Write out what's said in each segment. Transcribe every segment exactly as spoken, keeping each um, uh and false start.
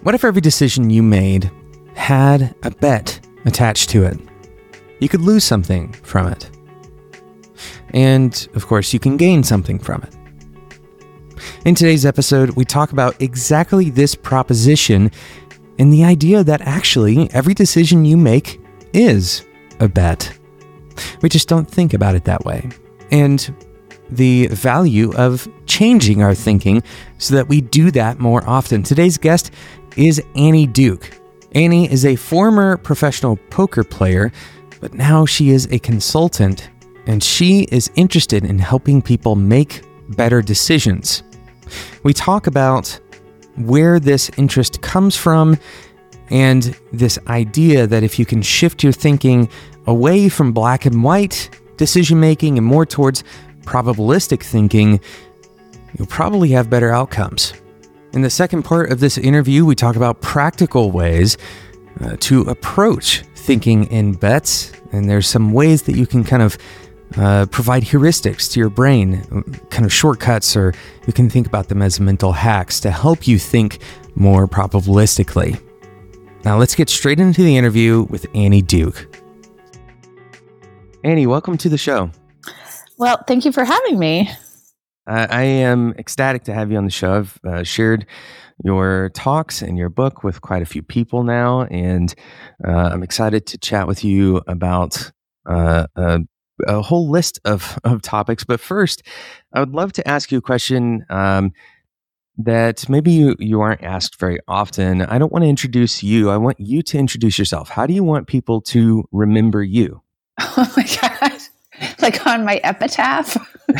What if every decision you made had a bet attached to it? You could lose something from it. And, of course, you can gain something from it. In today's episode, we talk about exactly this proposition and the idea that actually every decision you make is a bet. We just don't think about it that way. And the value of changing our thinking so that we do that more often. Today's guest is Annie Duke. Annie is a former professional poker player, but now she is a consultant, and she is interested in helping people make better decisions. We talk about where this interest comes from and this idea that if you can shift your thinking away from black and white decision-making and more towards probabilistic thinking, you'll probably have better outcomes. In the second part of this interview, we talk about practical ways uh, to approach thinking in bets, and there's some ways that you can kind of uh, provide heuristics to your brain, kind of shortcuts, or you can think about them as mental hacks to help you think more probabilistically. Now let's get straight into the interview with Annie Duke. Annie, welcome to the show. Well, thank you for having me. Uh, I am ecstatic to have you on the show. I've uh, shared your talks and your book with quite a few people now, and uh, I'm excited to chat with you about uh, a, a whole list of, of topics. But first, I would love to ask you a question um, that maybe you, you aren't asked very often. I don't want to introduce you. I want you to introduce yourself. How do you want people to remember you? Oh my gosh. Like on my epitaph?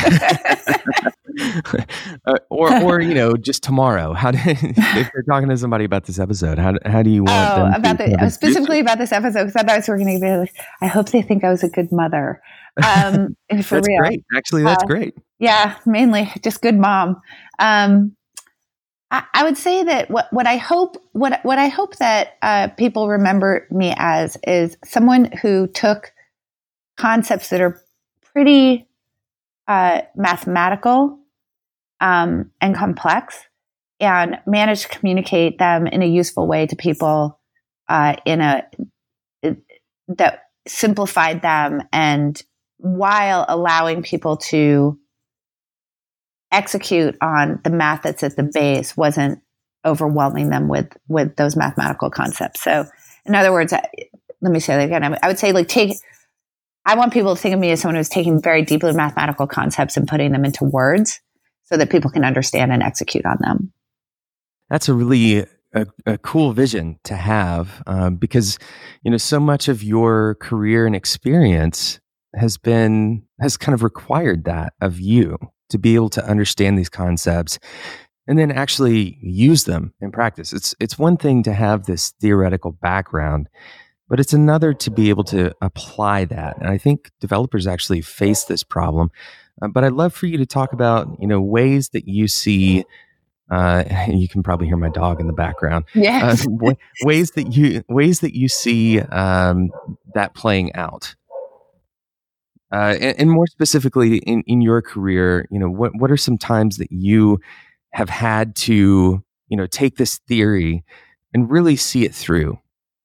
uh, or, or you know, just tomorrow. How do, if you're talking to somebody about this episode, how how do you want oh, them about to the specifically about this episode? Because I thought I was going to be like, I hope they think I was a good mother. Um, for that's real. great. Actually, that's uh, great. Yeah, mainly just good mom. Um, I, I would say that what what I hope what what I hope that uh, people remember me as is someone who took concepts that are pretty uh, mathematical um, and complex, and managed to communicate them in a useful way to people uh, in a that simplified them, and while allowing people to execute on the math that's at the base, wasn't overwhelming them with with those mathematical concepts. So, in other words, I, let me say that again. I, I would say, like, take. I want people to think of me as someone who's taking very deeply mathematical concepts and putting them into words so that people can understand and execute on them. That's a really a, a cool vision to have um, because, you know, so much of your career and experience has been, has kind of required that of you to be able to understand these concepts and then actually use them in practice. It's, it's one thing to have this theoretical background, but it's another to be able to apply that. And I think developers actually face this problem. Uh, but I'd love for you to talk about, you know, ways that you see, uh, you can probably hear my dog in the background. Yes. Uh, w- ways that you, ways that you see um, that playing out. Uh, and, and more specifically in, in your career, you know, what, what are some times that you have had to, you know, take this theory and really see it through?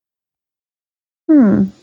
Hmm.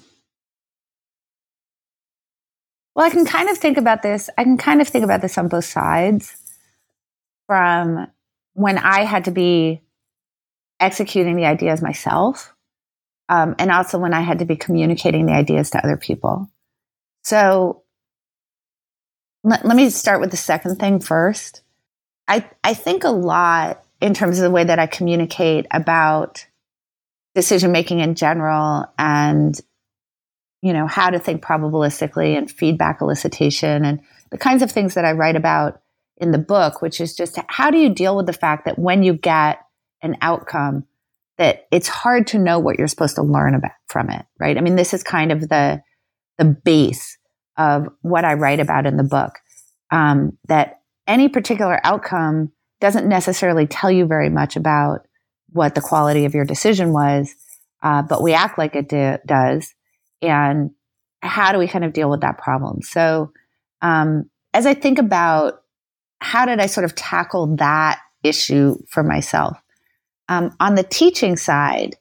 Well, I can kind of think about this. I can kind of think about this on both sides. From when I had to be executing the ideas myself, um, and also when I had to be communicating the ideas to other people. So let, let me start with the second thing first. I, I think a lot in terms of the way that I communicate about decision making in general, and you know, how to think probabilistically and feedback elicitation and the kinds of things that I write about in the book, which is just how do you deal with the fact that when you get an outcome that it's hard to know what you're supposed to learn about from it, right? I mean, this is kind of the the base of what I write about in the book, um, that any particular outcome doesn't necessarily tell you very much about what the quality of your decision was, uh, but we act like it do, does. And how do we kind of deal with that problem? So um, as I think about how did I sort of tackle that issue for myself, Um, on the teaching side,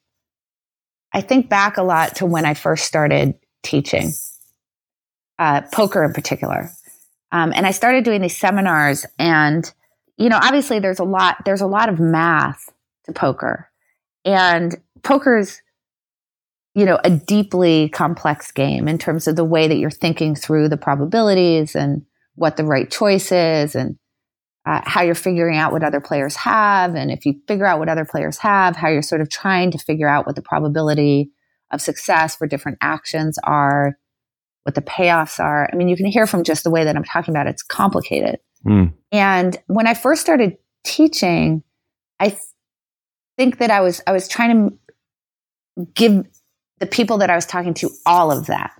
I think back a lot to when I first started teaching, uh, poker in particular. Um, and I started doing these seminars, and, you know, obviously there's a lot, there's a lot of math to poker, and poker's, you know, a deeply complex game in terms of the way that you're thinking through the probabilities and what the right choice is, and uh, how you're figuring out what other players have. And if you figure out what other players have, how you're sort of trying to figure out what the probability of success for different actions are, what the payoffs are. I mean, you can hear from just the way that I'm talking about it, it's complicated. Mm. And when I first started teaching, I th- think that I was I was trying to give the people that I was talking to all of that,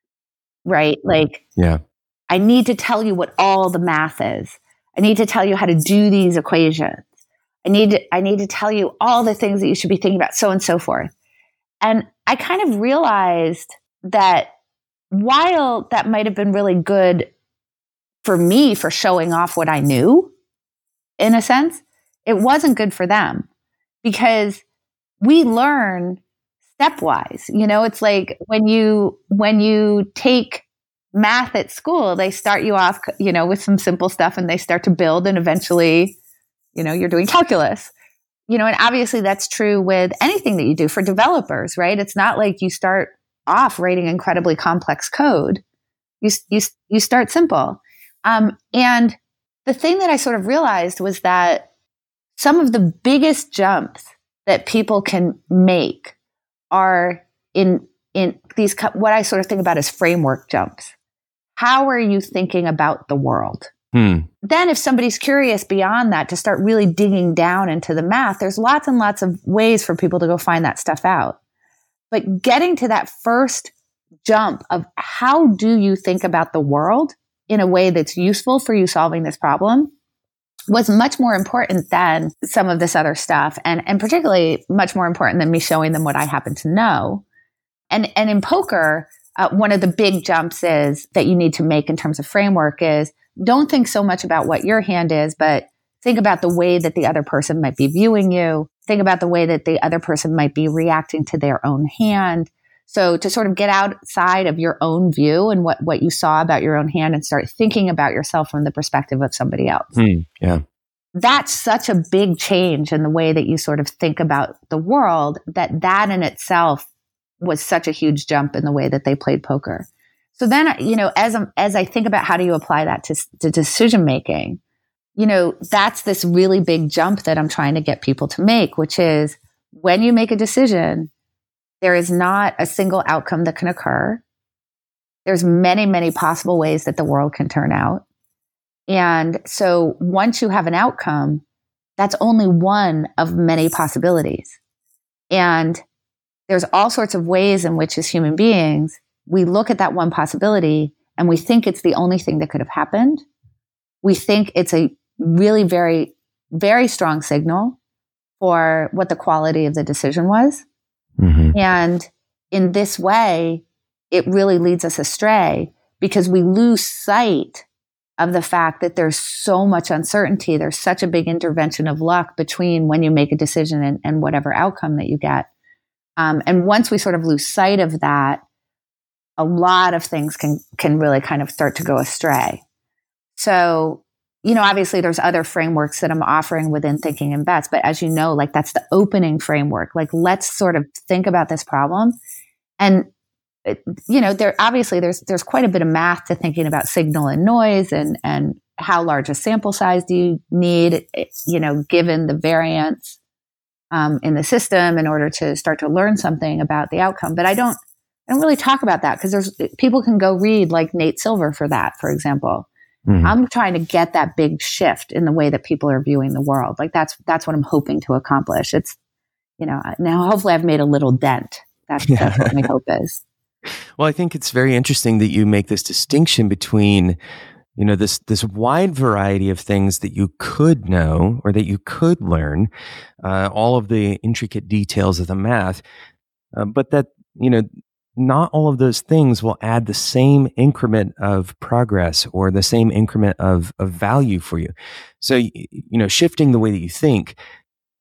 right? Like, yeah, I need to tell you what all the math is. I need to tell you how to do these equations. I need to, I need to tell you all the things that you should be thinking about, so on and so forth. And I kind of realized that while that might have been really good for me for showing off what I knew, in a sense, it wasn't good for them, because we learn stepwise. You know, it's like when you when you take math at school, they start you off, you know, with some simple stuff, and they start to build, and eventually, you know, you're doing calculus. You know, and obviously that's true with anything that you do for developers, right? It's not like you start off writing incredibly complex code. You you you start simple. Um, and the thing that I sort of realized was that some of the biggest jumps that people can make are in in these, what I sort of think about as framework jumps. How are you thinking about the world? Hmm. Then if somebody's curious beyond that to start really digging down into the math, there's lots and lots of ways for people to go find that stuff out. But getting to that first jump of how do you think about the world in a way that's useful for you solving this problem was much more important than some of this other stuff. And, and particularly much more important than me showing them what I happen to know. And, and in poker, uh, one of the big jumps is that you need to make in terms of framework is don't think so much about what your hand is, but think about the way that the other person might be viewing you. Think about the way that the other person might be reacting to their own hand. So to sort of get outside of your own view and what, what you saw about your own hand and start thinking about yourself from the perspective of somebody else. Mm, yeah. That's such a big change in the way that you sort of think about the world, that that in itself was such a huge jump in the way that they played poker. So then, you know, as, I'm, as I think about how do you apply that to, to decision making, you know, that's this really big jump that I'm trying to get people to make, which is when you make a decision, there is not a single outcome that can occur. There's many, many possible ways that the world can turn out. And so once you have an outcome, that's only one of many possibilities. And there's all sorts of ways in which as human beings, we look at that one possibility and we think it's the only thing that could have happened. We think it's a really very, very strong signal for what the quality of the decision was. Mm-hmm. And in this way, it really leads us astray because we lose sight of the fact that there's so much uncertainty. There's such a big intervention of luck between when you make a decision and, and whatever outcome that you get. Um, and once we sort of lose sight of that, a lot of things can can really kind of start to go astray. So, you know, obviously there's other frameworks that I'm offering within Thinking in Bets, but as you know, like that's the opening framework. Like, let's sort of think about this problem. And, you know, there obviously there's there's quite a bit of math to thinking about signal and noise and and how large a sample size do you need, you know, given the variance um, in the system in order to start to learn something about the outcome. But I don't I don't really talk about that because there's people can go read like Nate Silver for that, for example. Mm-hmm. I'm trying to get that big shift in the way that people are viewing the world. Like that's that's what I'm hoping to accomplish. It's, you know, now hopefully I've made a little dent. That's, yeah. that's what my hope is. Well, I think it's very interesting that you make this distinction between, you know, this this wide variety of things that you could know or that you could learn, uh, all of the intricate details of the math, uh, but that, you know, not all of those things will add the same increment of progress or the same increment of, of value for you. So, you know, shifting the way that you think,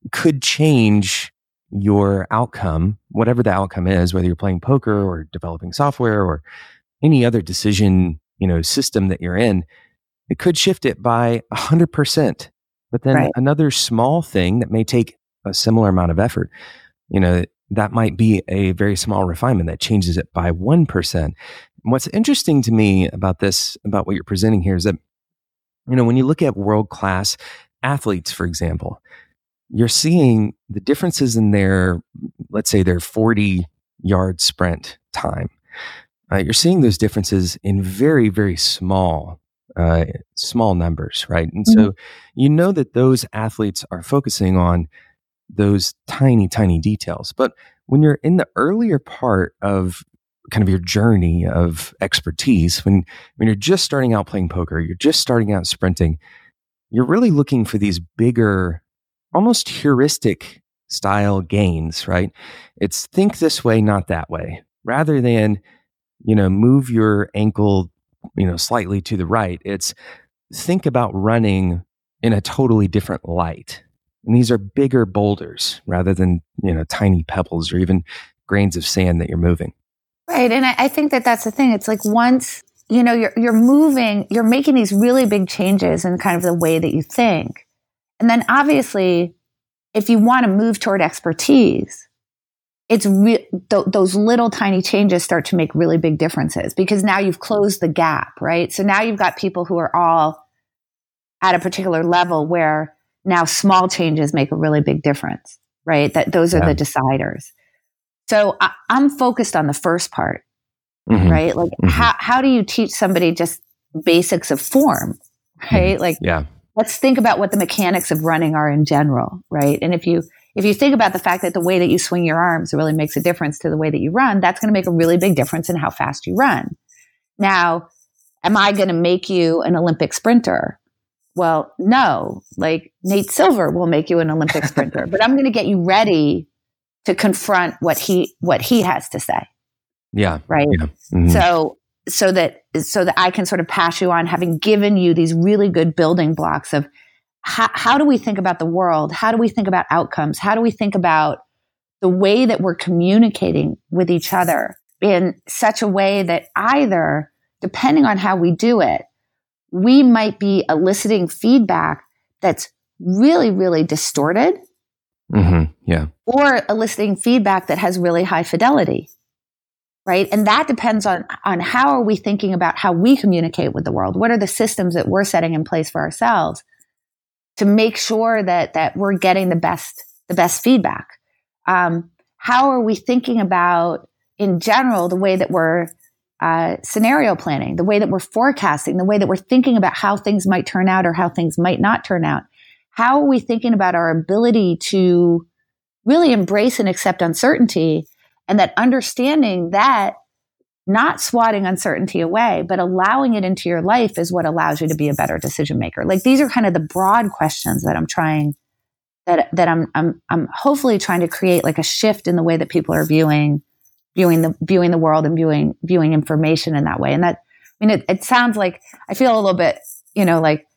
could change your outcome, whatever the outcome is, whether you're playing poker or developing software or any other decision, you know, system that you're in. It could shift it by a hundred percent. But then Right. another small thing that may take a similar amount of effort, you know, that might be a very small refinement that changes it by one percent. And what's interesting to me about this, about what you're presenting here, is that, you know, when you look at world-class athletes, for example, you're seeing the differences in their, let's say, their forty-yard sprint time. Uh, you're seeing those differences in very, very small, uh, small numbers, right? And Mm-hmm. so you know that those athletes are focusing on those tiny, tiny details. But when you're in the earlier part of kind of your journey of expertise, when when you're just starting out playing poker, you're just starting out sprinting, you're really looking for these bigger, almost heuristic style gains, right? It's think this way, not that way, rather than, you know, move your ankle, you know, slightly to the right. It's think about running in a totally different light. And these are bigger boulders rather than, you know, tiny pebbles or even grains of sand that you're moving. Right. And I, I think that that's the thing. It's like once, you know, you're, you're moving, you're making these really big changes in kind of the way that you think. And then obviously, if you want to move toward expertise, it's re- th- those little tiny changes start to make really big differences because now you've closed the gap, right? So now you've got people who are all at a particular level where now small changes make a really big difference, right? That those are Yeah. the deciders. So I, I'm focused on the first part, Mhm. right? Like Mhm. how, how do you teach somebody just basics of form, right? Mhm. Like Yeah. let's think about what the mechanics of running are in general, right? And if you if you think about the fact that the way that you swing your arms really makes a difference to the way that you run, that's going to make a really big difference in how fast you run. Now, am I going to make you an Olympic sprinter? Well, no. Like Nate Silver will make you an Olympic sprinter, but I'm going to get you ready to confront what he what he has to say, Yeah. right? Yeah. Mhm. So so that so that I can sort of pass you on, having given you these really good building blocks of how, how do we think about the world? How do we think about outcomes? How do we think about the way that we're communicating with each other in such a way that either, depending on how we do it, we might be eliciting feedback that's really, really distorted, Mhm. Yeah. or eliciting feedback that has really high fidelity, right? And that depends on, on how are we thinking about how we communicate with the world? What are the systems that we're setting in place for ourselves to make sure that that we're getting the best the best feedback? Um, how are we thinking about, in general, the way that we're uh, scenario planning, the way that we're forecasting, the way that we're thinking about how things might turn out or how things might not turn out? How are we thinking about our ability to really embrace and accept uncertainty, and that understanding that not swatting uncertainty away, but allowing it into your life is what allows you to be a better decision maker. Like these are kind of the broad questions that I'm trying, that that I'm I'm I'm hopefully trying to create like a shift in the way that people are viewing viewing the viewing the world and viewing viewing information in that way. And that, I mean, it, it sounds like I feel a little bit, you know, like,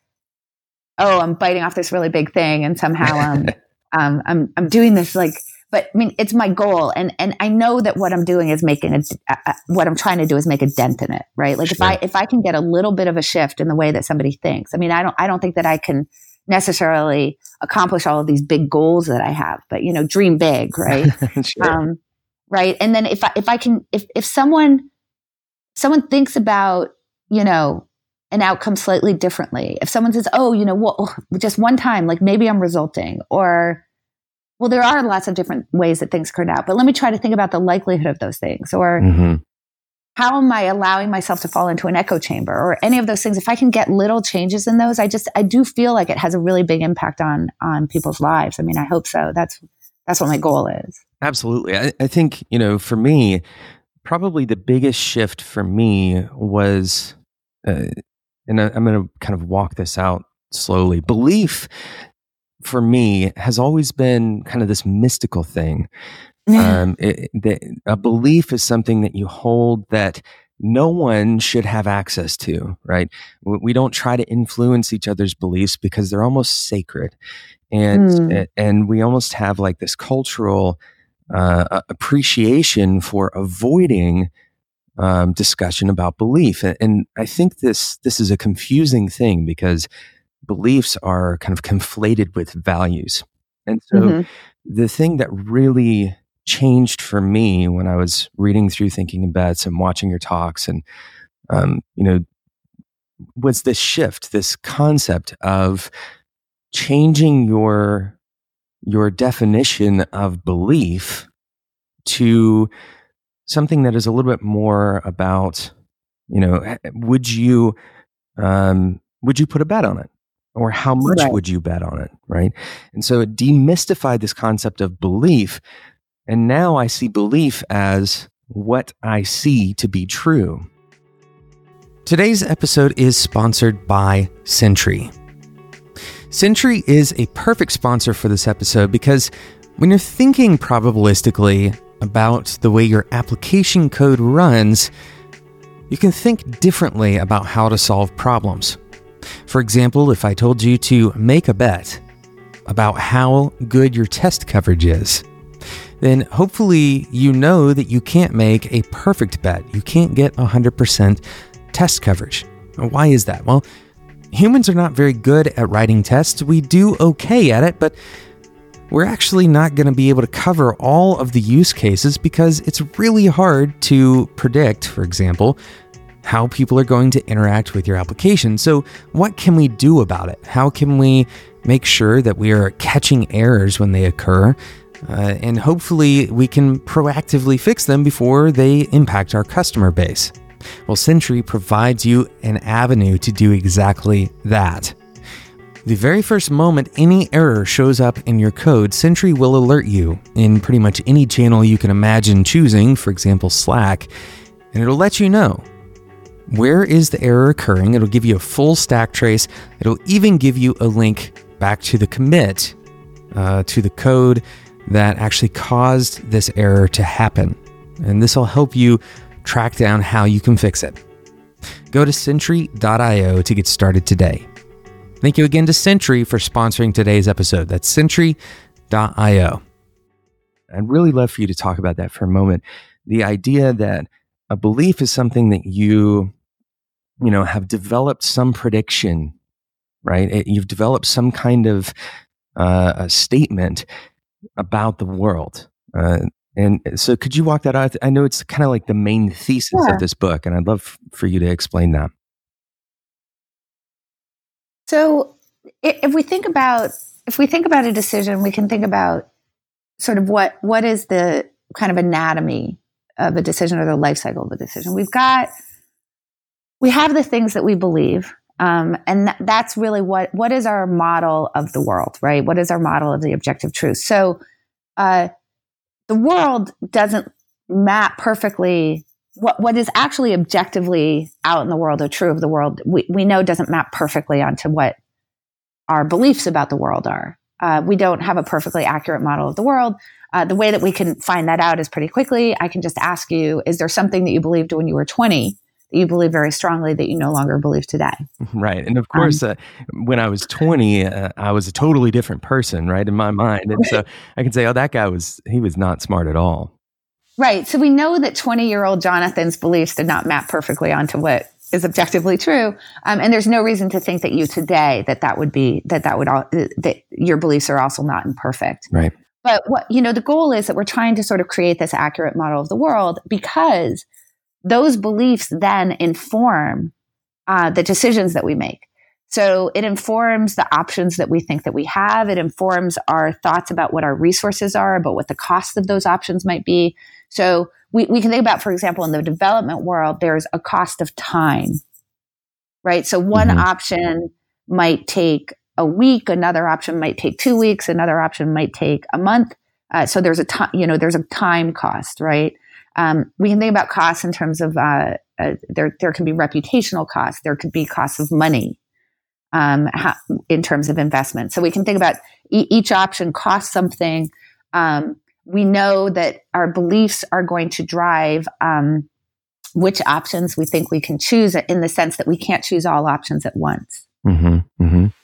oh, I'm biting off this really big thing, and somehow um, um I'm I'm doing this like. But I mean, it's my goal, and and I know that what I'm doing is making a, a what I'm trying to do is make a dent in it, right? Like Sure. if I if I can get a little bit of a shift in the way that somebody thinks. I mean, I don't I don't think that I can necessarily accomplish all of these big goals that I have, but you know, dream big, right? Sure. Um, right. And then if I if I can if if someone someone thinks about, you know, an outcome slightly differently, if someone says, oh, you know, well, just one time, like maybe I'm resulting, or well, there are lots of different ways that things turn out, but let me try to think about the likelihood of those things. Or Mm-hmm. how am I allowing myself to fall into an echo chamber, or any of those things? If I can get little changes in those, I just, I do feel like it has a really big impact on, on people's lives. I mean, I hope so. That's, that's what my goal is. Absolutely. I, I think, you know, for me, probably the biggest shift for me was, uh, and I, I'm going to kind of walk this out slowly. Belief for me has always been kind of this mystical thing. Um, it, the, a belief is something that you hold that no one should have access to, right? We, we don't try to influence each other's beliefs because they're almost sacred. And, Mm. and we almost have like this cultural uh, appreciation for avoiding um, discussion about belief. And, and I think this, this is a confusing thing because beliefs are kind of conflated with values. And so Mm-hmm. the thing that really changed for me when I was reading through Thinking in Bets and watching your talks and, um, you know, was this shift, this concept of changing your your definition of belief to something that is a little bit more about, you know, would you um, would you put a bet on it, or how much Right. would you bet on it, right? And so it demystified this concept of belief, and now I see belief as what I see to be true. Today's episode is sponsored by Sentry. Sentry is a perfect sponsor for this episode because when you're thinking probabilistically about the way your application code runs, you can think differently about how to solve problems. For example, if I told you to make a bet about how good your test coverage is, then hopefully you know that you can't make a perfect bet. You can't get one hundred percent test coverage. Why is that? Well, humans are not very good at writing tests. We do okay at it, but we're actually not going to be able to cover all of the use cases because it's really hard to predict, for example, how people are going to interact with your application. So what can we do about it? How can we make sure that we are catching errors when they occur? Uh, and hopefully we can proactively fix them before they impact our customer base. Well, Sentry provides you an avenue to do exactly that. The very first moment any error shows up in your code, Sentry will alert you in pretty much any channel you can imagine choosing, for example, Slack, and it'll let you know where is the error occurring. It'll give you a full stack trace. It'll even give you a link back to the commit, uh, to the code that actually caused this error to happen. And this will help you track down how you can fix it. Go to Sentry dot io to get started today. Thank you again to Sentry for sponsoring today's episode. That's Sentry dot io. I'd really love for you to talk about that for a moment. The idea that a belief is something that you, you know, have developed some prediction, right? It, you've developed some kind of uh, a statement about the world. Uh, and so could you walk that out? I know it's kind of like the main thesis Sure. of this book, and I'd love for you to explain that. So if we think about if we think about a decision, we can think about sort of what what is the kind of anatomy of a decision or the life cycle of a decision. We've got we have the things that we believe, um, and th- that's really what what is our model of the world, right? What is our model of the objective truth? So uh, the world doesn't map perfectly. What what is actually objectively out in the world or true of the world, we, we know doesn't map perfectly onto what our beliefs about the world are. Uh, we don't have a perfectly accurate model of the world. Uh, the way that we can find that out is pretty quickly. I can just ask you, is there something that you believed when you were twenty that you believe very strongly that you no longer believe today? Right. And of course, um, uh, when I was twenty, uh, I was a totally different person, right, in my mind. And so I can say, oh, that guy was, he was not smart at all. Right. So we know that twenty-year-old Jonathan's beliefs did not map perfectly onto what is objectively true. Um, and there's no reason to think that you today, that that would be, that that would, all, that your beliefs are also not imperfect. Right. But what, you know, the goal is that we're trying to sort of create this accurate model of the world because those beliefs then inform uh, the decisions that we make. So it informs the options that we think that we have. It informs our thoughts about what our resources are, about what the cost of those options might be. So we, we can think about, for example, in the development world, there's a cost of time, right? So one Mm-hmm. option might take a week, another option might take two weeks, another option might take a month. Uh, so there's a time, you know, there's a time cost, right? Um, we can think about costs in terms of uh, uh, there. There can be reputational costs. There could be costs of money um, how, in terms of investment. So we can think about e- each option costs something. Um, we know that our beliefs are going to drive um, which options we think we can choose, in the sense that we can't choose all options at once. Mm-hmm. Mm-hmm.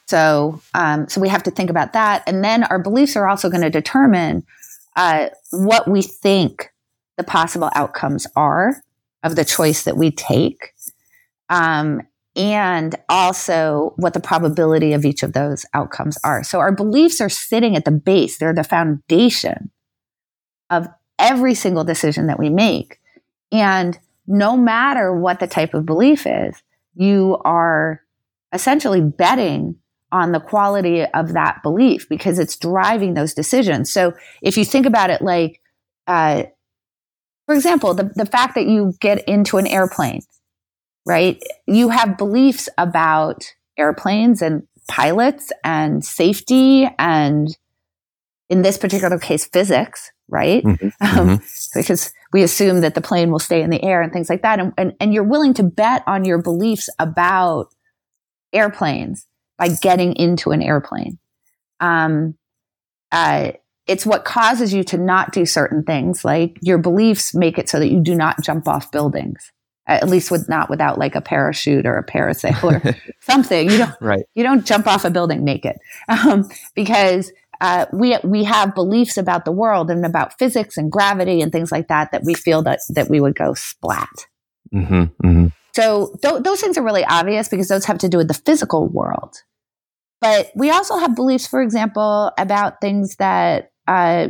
So, um, so we have to think about that. And then our beliefs are also going to determine uh, what we think the possible outcomes are of the choice that we take. Um, and also what the probability of each of those outcomes are. So our beliefs are sitting at the base. They're the foundation of every single decision that we make. And no matter what the type of belief is, you are essentially betting on the quality of that belief because it's driving those decisions. So if you think about it like, uh, for example, the, the fact that you get into an airplane, right? You have beliefs about airplanes and pilots and safety and, in this particular case, physics, right? Mm-hmm. Um, Mm-hmm. because we assume that the plane will stay in the air and things like that. And, and, and you're willing to bet on your beliefs about airplanes by getting into an airplane. Um, uh, it's what causes you to not do certain things. Like your beliefs make it so that you do not jump off buildings. At least with not without like a parachute or a parasail or something. You don't, right. you don't jump off a building naked, um, because uh, we we have beliefs about the world and about physics and gravity and things like that that we feel that that we would go splat. Mm-hmm, mm-hmm. So th- those things are really obvious because those have to do with the physical world. But we also have beliefs, for example, about things that uh,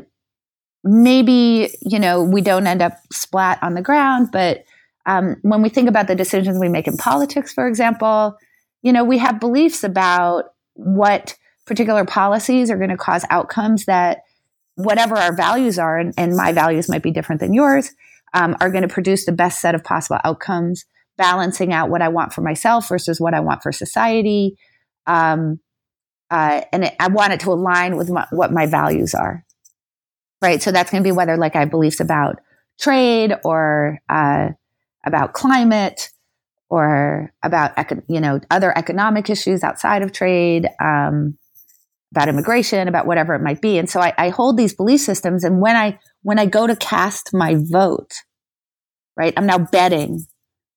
maybe you know we don't end up splat on the ground, but Um, when we think about the decisions we make in politics, for example, you know, we have beliefs about what particular policies are going to cause outcomes that whatever our values are, and, and my values might be different than yours, um, are going to produce the best set of possible outcomes, balancing out what I want for myself versus what I want for society. Um, uh, and it, I want it to align with my, what my values are, right? So that's going to be whether like I have beliefs about trade or uh, about climate or about, you know, other economic issues outside of trade, um, about immigration, about whatever it might be. And so I, I hold these belief systems. And when I, when I go to cast my vote, right, I'm now betting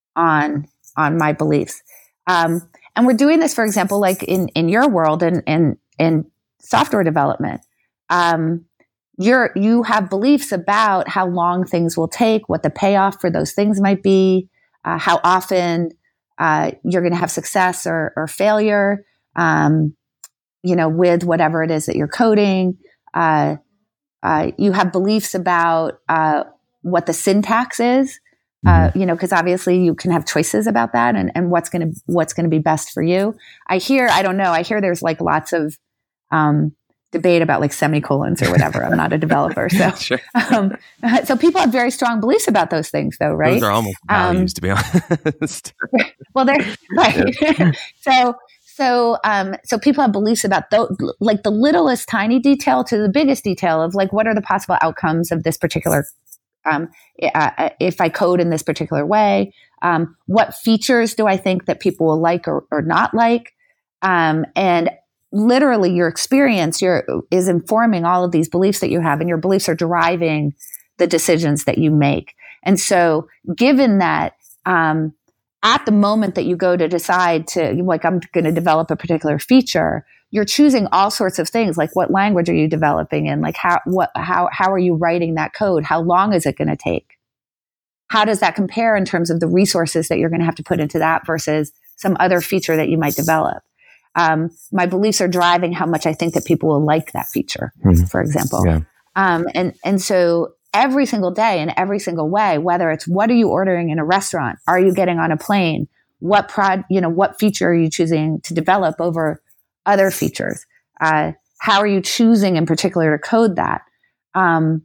on, on my beliefs. Um, and we're doing this, for example, like in, in your world and, and, and software development. Um, You're, you have beliefs about how long things will take, what the payoff for those things might be, uh, how often uh, you're going to have success or, or failure, um, you know, with whatever it is that you're coding. Uh, uh, you have beliefs about uh, what the syntax is, uh, Mm-hmm. you know, because obviously you can have choices about that and, and what's going to what's going to be best for you. I hear, I don't know, I hear there's like lots of um, debate about like semicolons or whatever. I'm not a developer. So, Sure. um, so people have very strong beliefs about those things though, right? Those are almost values, Um, to be honest. well, they're right. Yeah. so, so, um, so people have beliefs about those, like the littlest tiny detail to the biggest detail of like, what are the possible outcomes of this particular, um, uh, if I code in this particular way, um, what features do I think that people will like or, or not like? Um, and literally your experience your, is informing all of these beliefs that you have, and your beliefs are driving the decisions that you make. And so given that, um, at the moment that you go to decide to, like, I'm going to develop a particular feature, you're choosing all sorts of things. Like, what language are you developing in? Like, how, what, how, how are you writing that code? How long is it going to take? How does that compare in terms of the resources that you're going to have to put into that versus some other feature that you might develop? Um, my beliefs are driving how much I think that people will like that feature, mm-hmm. for example. Yeah. Um, and, and so every single day in every single way, whether it's what are you ordering in a restaurant? Are you getting on a plane? What prod, you know, what feature are you choosing to develop over other features? Uh, how are you choosing in particular to code that? Um,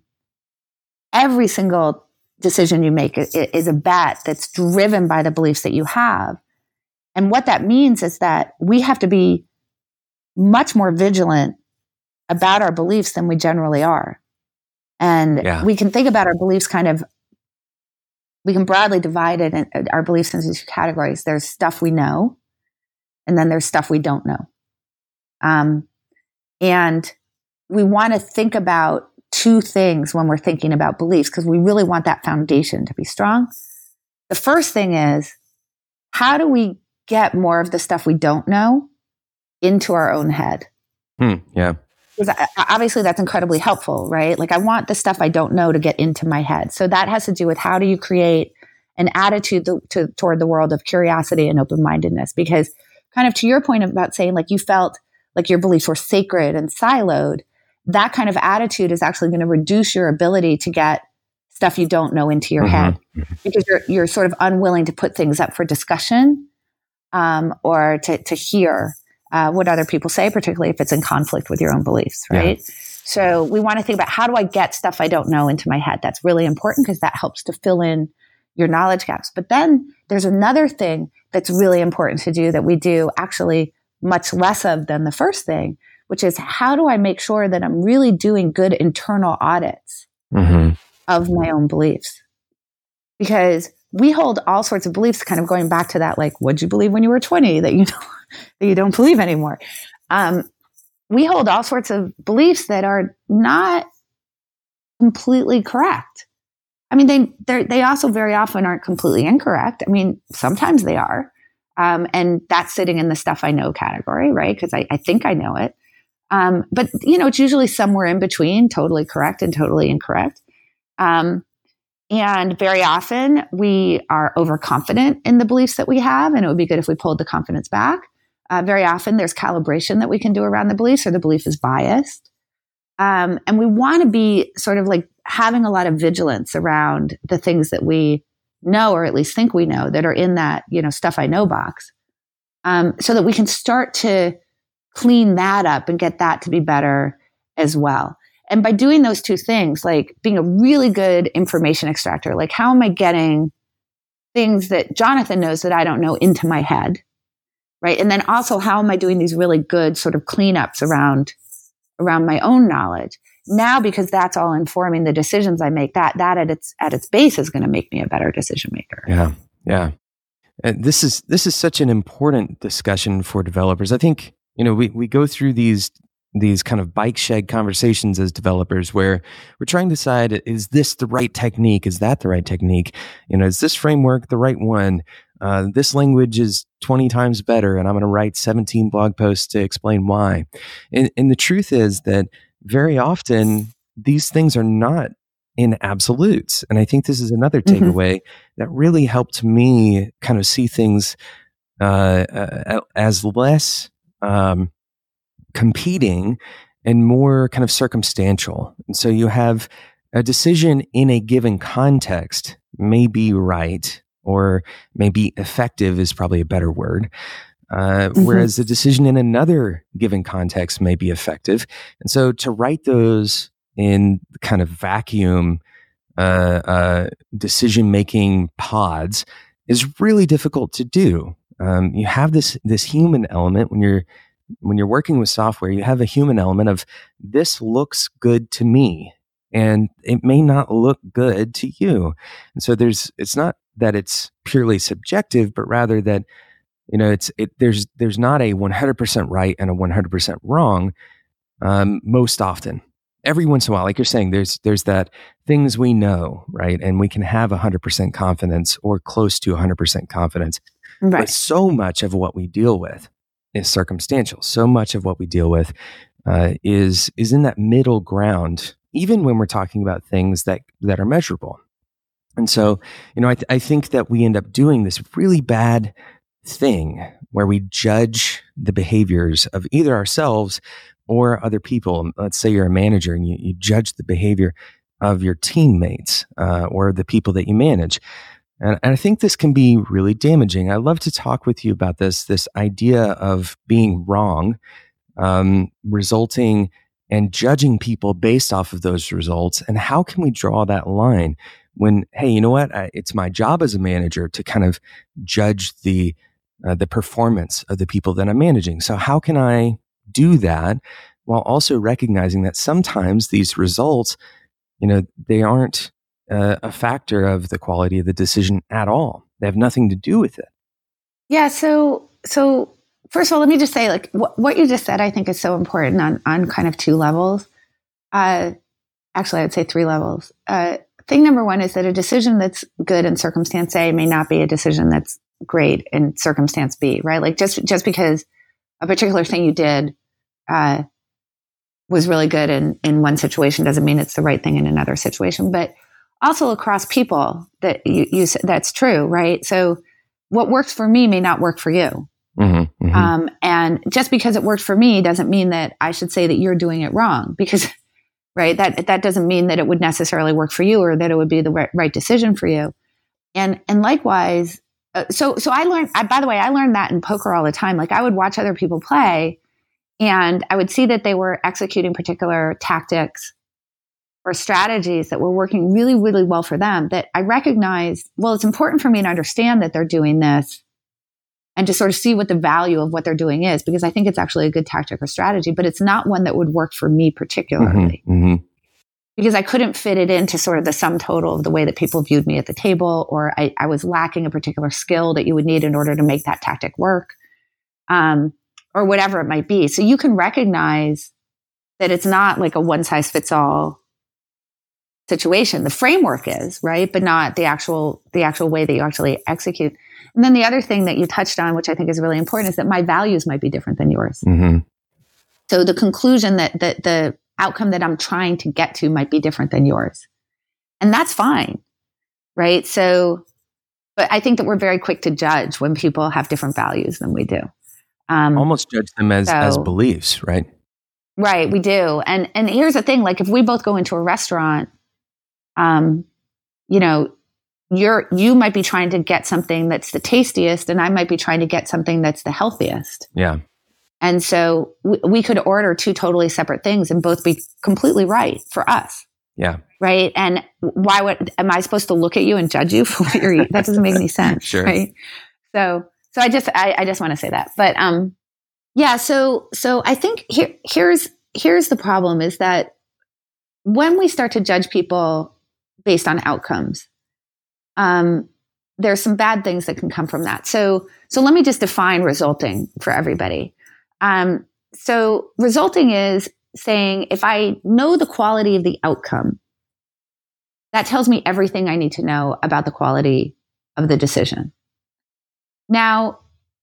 every single decision you make is, is a bet that's driven by the beliefs that you have. And what that means is that we have to be much more vigilant about our beliefs than we generally are. And yeah. we can think about our beliefs kind of, we can broadly divide it in, our beliefs into two categories. There's stuff we know, and then there's stuff we don't know. Um, and we want to think about two things when we're thinking about beliefs, because we really want that foundation to be strong. The first thing is, how do we get more of the stuff we don't know into our own head. Hmm, yeah. Because obviously that's incredibly helpful, right? Like I want the stuff I don't know to get into my head. So that has to do with how do you create an attitude to, to, toward the world of curiosity and open-mindedness? Because kind of to your point about saying like you felt like your beliefs were sacred and siloed, that kind of attitude is actually going to reduce your ability to get stuff you don't know into your Mm-hmm. head, because you're you're sort of unwilling to put things up for discussion um, or to to hear uh, what other people say, particularly if it's in conflict with your own beliefs, right? Yeah. So we want to think about how do I get stuff I don't know into my head? That's really important because that helps to fill in your knowledge gaps. But then there's another thing that's really important to do that we do actually much less of than the first thing, which is how do I make sure that I'm really doing good internal audits mm-hmm. of my own beliefs? Because we hold all sorts of beliefs, kind of going back to that, like, what'd you believe when you were twenty that you don't, that you don't believe anymore? Um, we hold all sorts of beliefs that are not completely correct. I mean, they they also very often aren't completely incorrect. I mean, sometimes they are. Um, and that's sitting in the stuff I know category, right? Because I, I think I know it. Um, but, you know, it's usually somewhere in between totally correct and totally incorrect. Um, and very often we are overconfident in the beliefs that we have, and it would be good if we pulled the confidence back. Uh, very often there's calibration that we can do around the beliefs, or the belief is biased. Um, and we want to be sort of like having a lot of vigilance around the things that we know, or at least think we know, that are in that, you know, stuff I know box, um, so that we can start to clean that up and get that to be better as well. And by doing those two things, like being a really good information extractor, like how am I getting things that Jonathan knows that I don't know into my head, right? And then also how am I doing these really good sort of cleanups around around my own knowledge? Now, because that's all informing the decisions I make, that that at its at its base is going to make me a better decision maker. Yeah, yeah. And this is this is such an important discussion for developers. I think, you know, we we go through these these kind of bike shed conversations as developers where we're trying to decide, is this the right technique? Is that the right technique? You know, is this framework the right one? Uh, this language is twenty times better, and I'm going to write seventeen blog posts to explain why. And, and the truth is that very often these things are not in absolutes. And I think this is another takeaway mm-hmm. that really helped me kind of see things uh, uh, as less um, competing and more kind of circumstantial. And so you have a decision in a given context may be right, or maybe effective is probably a better word. Uh, mm-hmm. Whereas the decision in another given context may be effective. And so to write those in kind of vacuum uh, uh, decision-making pods is really difficult to do. Um, you have this this human element when you're when you're working with software. You have a human element of this looks good to me, and it may not look good to you. And so there's it's not that it's purely subjective, but rather that, you know, it's it. There's there's not a one hundred percent right and a one hundred percent wrong. Um, most often, every once in a while, like you're saying, there's there's that things we know, right, and we can have one hundred percent confidence or close to one hundred percent confidence. Right. But so much of what we deal with is circumstantial. So much of what we deal with uh, is is in that middle ground, even when we're talking about things that that are measurable. And so, you know, I, th- I think that we end up doing this really bad thing where we judge the behaviors of either ourselves or other people. Let's say you're a manager and you, you judge the behavior of your teammates uh, or the people that you manage. And, and I think this can be really damaging. I love to talk with you about this, this idea of being wrong, um, resulting and judging people based off of those results. And how can we draw that line when, hey, you know what? I, it's my job as a manager to kind of judge the uh, the performance of the people that I'm managing. So how can I do that while also recognizing that sometimes these results, you know, they aren't uh, a factor of the quality of the decision at all. They have nothing to do with it. Yeah. So, so first of all, let me just say, like, wh- what you just said, I think is so important on, on kind of two levels. Uh, actually, I'd say three levels. Uh, thing number one is that a decision that's good in circumstance A may not be a decision that's great in circumstance B, right? Like just, just because a particular thing you did uh, was really good in, in one situation doesn't mean it's the right thing in another situation. But also across people, that you, you that's true, right? So what works for me may not work for you. Mm-hmm, mm-hmm. Um, and just because it worked for me doesn't mean that I should say that you're doing it wrong, because, right, that that doesn't mean that it would necessarily work for you or that it would be the right, right decision for you. And and likewise, uh, so so I learned. I, by the way, I learned that in poker all the time. Like I would watch other people play, and I would see that they were executing particular tactics or strategies that were working really, really well for them. That I recognized. Well, it's important for me to understand that they're doing this, and to sort of see what the value of what they're doing is, because I think it's actually a good tactic or strategy, but it's not one that would work for me particularly. Mm-hmm, mm-hmm. Because I couldn't fit it into sort of the sum total of the way that people viewed me at the table, or I, I was lacking a particular skill that you would need in order to make that tactic work, um, or whatever it might be. So you can recognize that it's not like a one-size-fits-all situation. The framework is, right, but not the actual the actual way that you actually execute. And then the other thing that you touched on, which I think is really important, is that my values might be different than yours. Mm-hmm. So the conclusion that, that the outcome that I'm trying to get to might be different than yours. And that's fine, right? So, but I think that we're very quick to judge when people have different values than we do. Um, Almost judge them as, so, as beliefs, right? Right, we do. And and here's the thing, like if we both go into a restaurant, um, you know, you're you might be trying to get something that's the tastiest, and I might be trying to get something that's the healthiest. Yeah. And so we, we could order two totally separate things and both be completely right for us. Yeah. Right. And why would, am I supposed to look at you and judge you for what you're eating? That doesn't make any sense. Sure. Right. So, so I just, I, I just want to say that, but, um, yeah. So, so I think here, here's, here's the problem is that when we start to judge people based on outcomes, um, there's some bad things that can come from that. So, so let me just define resulting for everybody. Um, so resulting is saying, if I know the quality of the outcome, that tells me everything I need to know about the quality of the decision. Now,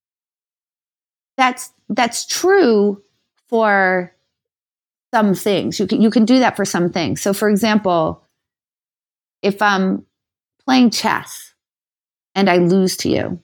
that's, that's true for some things. You can, you can do that for some things. So for example, if I'm playing chess and I lose to you,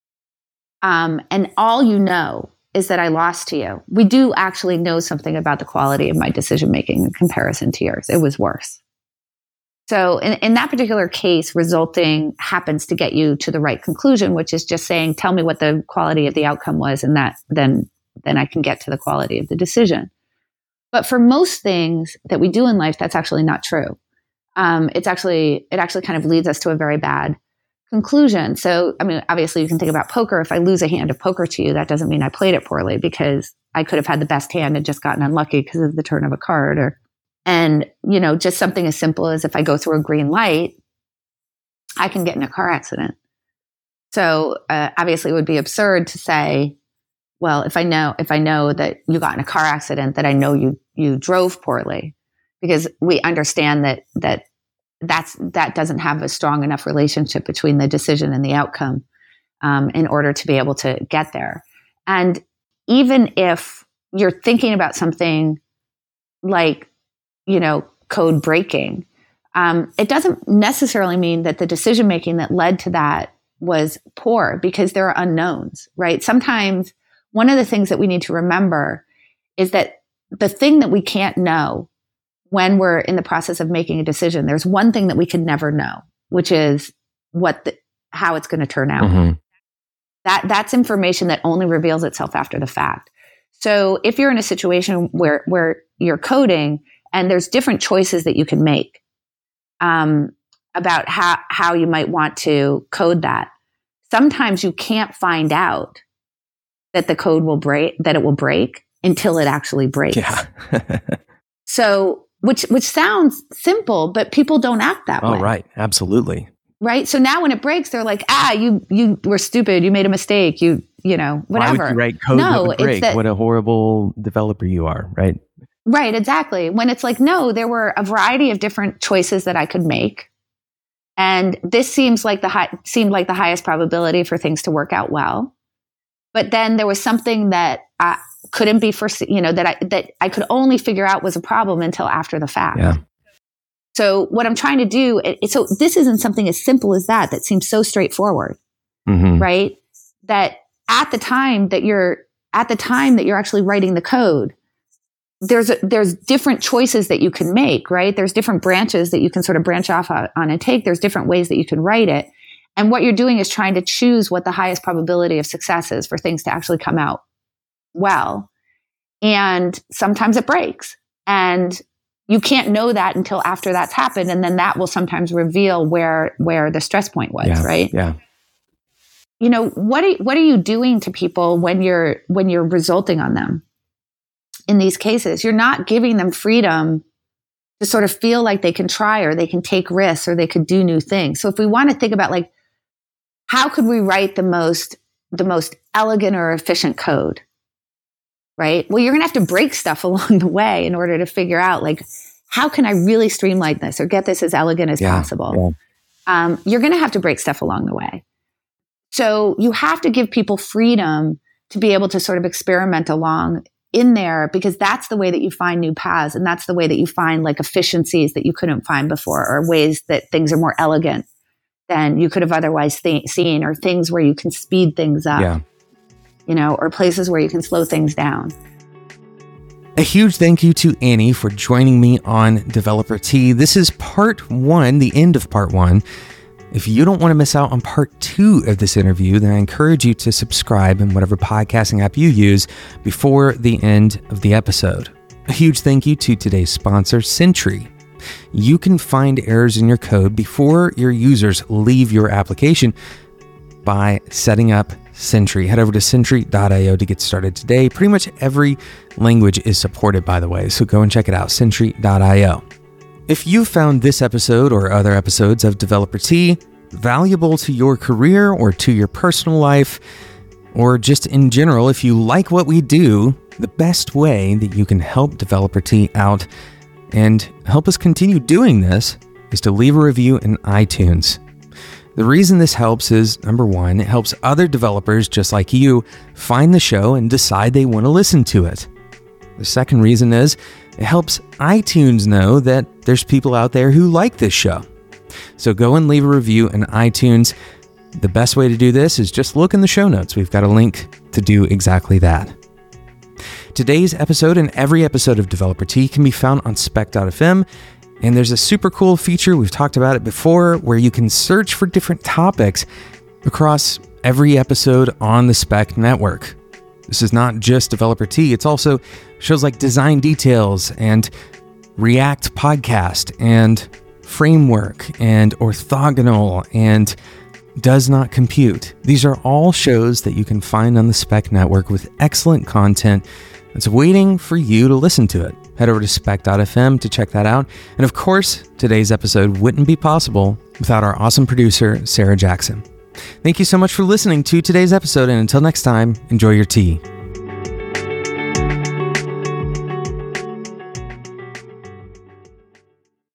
um, and all you know is that I lost to you, we do actually know something about the quality of my decision-making in comparison to yours. It was worse. So in, in that particular case, resulting happens to get you to the right conclusion, which is just saying, tell me what the quality of the outcome was, and that then, then I can get to the quality of the decision. But for most things that we do in life, that's actually not true. Um, it's actually, it actually kind of leads us to a very bad conclusion. So, I mean, obviously you can think about poker. If I lose a hand of poker to you, that doesn't mean I played it poorly, because I could have had the best hand and just gotten unlucky because of the turn of a card. Or, and, you know, just something as simple as if I go through a green light, I can get in a car accident. So, uh, obviously it would be absurd to say, well, if I know, if I know that you got in a car accident, that I know you, you drove poorly, because we understand that, that that's, that doesn't have a strong enough relationship between the decision and the outcome, um, in order to be able to get there. And even if you're thinking about something like, you know, code breaking, um, it doesn't necessarily mean that the decision-making that led to that was poor, because there are unknowns, right? Sometimes one of the things that we need to remember is that the thing that we can't know when we're in the process of making a decision, there's one thing that we can never know, which is what the, how it's going to turn out. Mm-hmm. That that's information that only reveals itself after the fact. So if you're in a situation where where you're coding and there's different choices that you can make, um, about how how you might want to code that, sometimes you can't find out that the code will break, that it will break until it actually breaks. Yeah. So. Which which sounds simple, but people don't act that oh, way. Oh, right. Absolutely. Right. So now when it breaks, they're like, ah, you you were stupid. You made a mistake. You, you know, whatever. Why would you write code no, that would break? That, what a horrible developer you are, right? Right, exactly. When it's like, no, there were a variety of different choices that I could make. And this seems like the high, seemed like the highest probability for things to work out well. but then there was something that I couldn't be for, you know, that I, that I could only figure out was a problem until after the fact. Yeah. So what I'm trying to do, it, so this isn't something as simple as that, that seems so straightforward, mm-hmm. right? That at the time that you're, at the time that you're actually writing the code, there's, a, there's different choices that you can make, right? There's different branches that you can sort of branch off on and take. There's different ways that you can write it. And what you're doing is trying to choose what the highest probability of success is for things to actually come out well. And sometimes it breaks. And you can't know that until after that's happened. And then that will sometimes reveal where, where the stress point was, yeah, right? Yeah. You know, what are, what are you doing to people when you're, when you're resulting on them in these cases? You're not giving them freedom to sort of feel like they can try, or they can take risks, or they could do new things. So if we want to think about, like, how could we write the most, the most elegant or efficient code? Right? Well, you're going to have to break stuff along the way in order to figure out, like, how can I really streamline this or get this as elegant as yeah, possible? Yeah. Um, you're going to have to break stuff along the way. So you have to give people freedom to be able to sort of experiment along in there, because that's the way that you find new paths. And that's the way that you find, like, efficiencies that you couldn't find before, or ways that things are more elegant than you could have otherwise th- seen, or things where you can speed things up. Yeah. You know, or places where you can slow things down. A huge thank you to Annie for joining me on Developer Tea. This is part one, the end of part one. If you don't want to miss out on part two of this interview, then I encourage you to subscribe in whatever podcasting app you use before the end of the episode. A huge thank you to today's sponsor, Sentry. You can find errors in your code before your users leave your application by setting up Sentry. Head over to sentry dot io to get started today. Pretty much every language is supported, by the way, so go and check it out, sentry dot io. If you found this episode or other episodes of Developer Tea valuable to your career or to your personal life, or just in general, if you like what we do, the best way that you can help Developer Tea out and help us continue doing this is to leave a review in iTunes. The reason this helps is, number one, it helps other developers just like you find the show and decide they want to listen to it. The second reason is it helps iTunes know that there's people out there who like this show. So go and leave a review in iTunes. The best way to do this is just look in the show notes. We've got a link to do exactly that. Today's episode and every episode of Developer Tea can be found on spec dot f m. And there's a super cool feature, we've talked about it before, where you can search for different topics across every episode on the Spec Network. This is not just Developer Tea, it's also shows like Design Details and React Podcast and Framework and Orthogonal and Does Not Compute. These are all shows that you can find on the Spec Network with excellent content that's waiting for you to listen to it. Head over to spec dot f m to check that out. And of course, today's episode wouldn't be possible without our awesome producer, Sarah Jackson. Thank you so much for listening to today's episode, and until next time, enjoy your tea.